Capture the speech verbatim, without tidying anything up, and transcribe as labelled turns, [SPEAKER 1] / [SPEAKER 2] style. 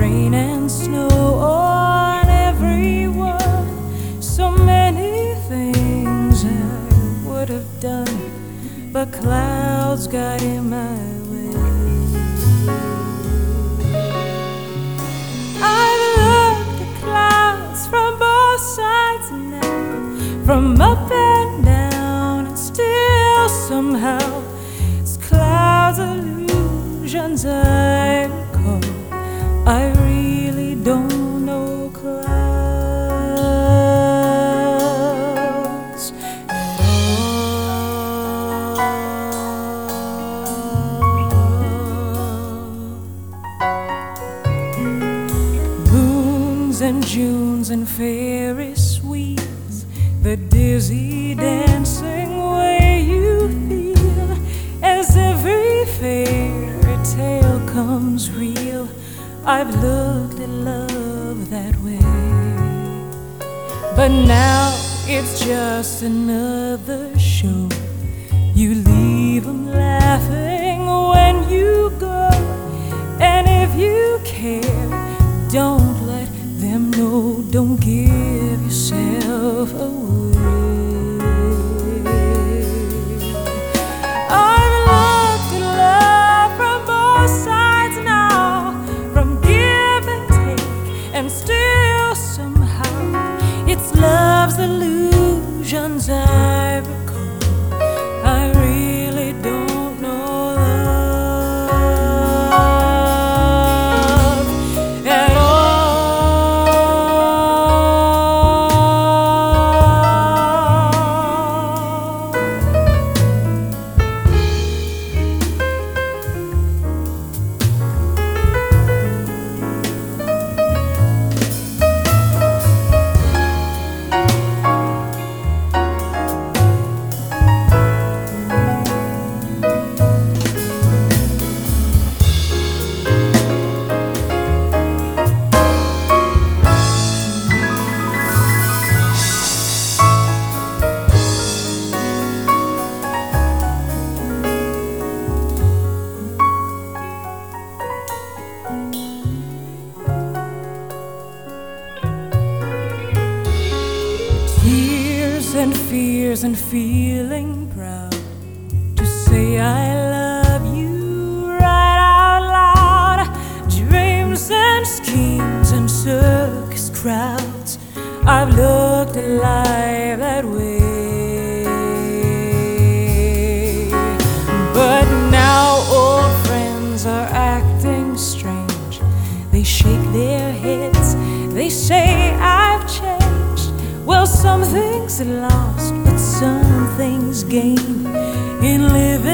[SPEAKER 1] rain and snow on everyone. So many things I would have done, but clouds got in my way. I've looked at clouds from both sides now, from up and down, and still somehow it's clouds, illusions I recall. I really don't know clouds at all. Moons and Junes and Ferris wheels, the dizzy dancing way you feel as every fairy tale comes real. I've looked at love that way, but now it's just another show. You leave them laughing when you go, and if you care, don't let them know. Don't give yourself away. I've looked at love from both sides now, from give and take, and still somehow it's love's illusions I recall. I really don't know love at and fears and feeling proud to say I love you right out loud. Dreams and schemes and circus crowds, I've looked at life that way. But now old friends are acting strange. They shake their heads, they say I've changed. Well, some things are lost, but some things gained in living